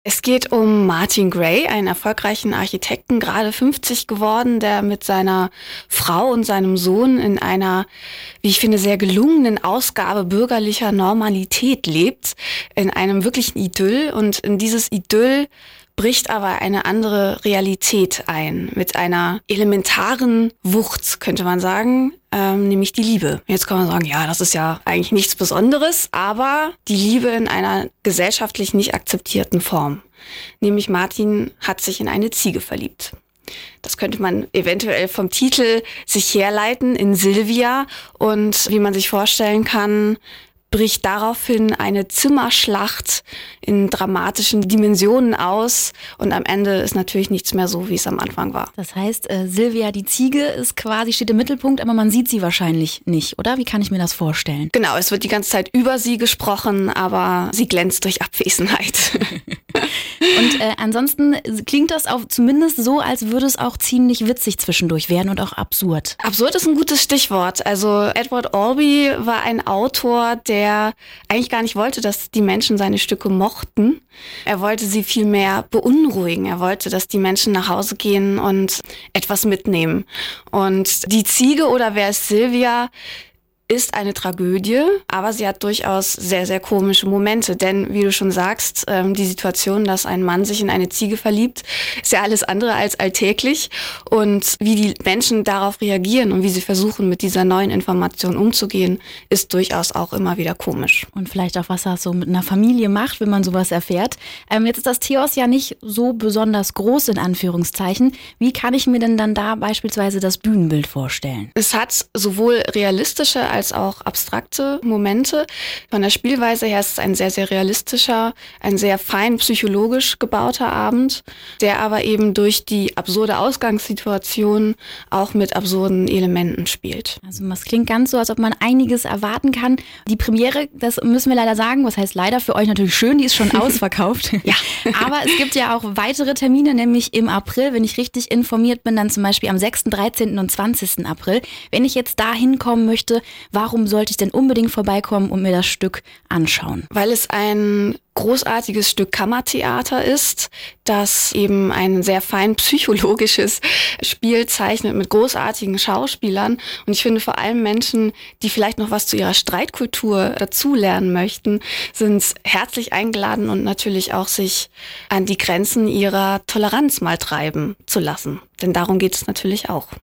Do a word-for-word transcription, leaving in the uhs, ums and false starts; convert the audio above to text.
Es geht um Martin Gray, einen erfolgreichen Architekten, gerade fünfzig geworden, der mit seiner Frau und seinem Sohn in einer, wie ich finde, sehr gelungenen Ausgabe bürgerlicher Normalität lebt, in einem wirklichen Idyll. Und in dieses Idyll bricht aber eine andere Realität ein, mit einer elementaren Wucht, könnte man sagen, ähm, nämlich die Liebe. Jetzt kann man sagen, ja, das ist ja eigentlich nichts Besonderes, aber die Liebe in einer gesellschaftlich nicht akzeptierten Form. Nämlich Martin hat sich in eine Ziege verliebt. Das könnte man eventuell vom Titel sich herleiten, in Silvia. Und wie man sich vorstellen kann, bricht daraufhin eine Zimmerschlacht in dramatischen Dimensionen aus und am Ende ist natürlich nichts mehr so, wie es am Anfang war. Das heißt, äh, Silvia, die Ziege, ist quasi, steht im Mittelpunkt, aber man sieht sie wahrscheinlich nicht, oder? Wie kann ich mir das vorstellen? Genau, es wird die ganze Zeit über sie gesprochen, aber sie glänzt durch Abwesenheit. Und äh, ansonsten klingt das auch zumindest so, als würde es auch ziemlich witzig zwischendurch werden und auch absurd. Absurd ist ein gutes Stichwort. Also Edward Albee war ein Autor, der eigentlich gar nicht wollte, dass die Menschen seine Stücke mochten. Er wollte sie viel mehr beunruhigen. Er wollte, dass die Menschen nach Hause gehen und etwas mitnehmen. Und die Ziege oder wer ist Silvia ist eine Tragödie, aber sie hat durchaus sehr, sehr komische Momente. Denn, wie du schon sagst, ähm, die Situation, dass ein Mann sich in eine Ziege verliebt, ist ja alles andere als alltäglich. Und wie die Menschen darauf reagieren und wie sie versuchen, mit dieser neuen Information umzugehen, ist durchaus auch immer wieder komisch. Und vielleicht auch, was das so mit einer Familie macht, wenn man sowas erfährt. Ähm, jetzt ist das Teehaus ja nicht so besonders groß, in Anführungszeichen. Wie kann ich mir denn dann da beispielsweise das Bühnenbild vorstellen? Es hat sowohl realistische als auch abstrakte Momente. Von der Spielweise her ist es ein sehr, sehr realistischer, ein sehr fein psychologisch gebauter Abend, der aber eben durch die absurde Ausgangssituation auch mit absurden Elementen spielt. Also das klingt ganz so, als ob man einiges erwarten kann. Die Premiere, das müssen wir leider sagen, was heißt leider, für euch natürlich schön, die ist schon ausverkauft. Ja. Aber es gibt ja auch weitere Termine, nämlich im April, wenn ich richtig informiert bin, dann zum Beispiel am sechsten, dreizehnten und zwanzigsten April. Wenn ich jetzt da hinkommen möchte, warum sollte ich denn unbedingt vorbeikommen und mir das Stück anschauen? Weil es ein großartiges Stück Kammertheater ist, das eben ein sehr fein psychologisches Spiel zeichnet mit großartigen Schauspielern. Und ich finde vor allem Menschen, die vielleicht noch was zu ihrer Streitkultur dazulernen möchten, sind herzlich eingeladen und natürlich auch sich an die Grenzen ihrer Toleranz mal treiben zu lassen. Denn darum geht es natürlich auch.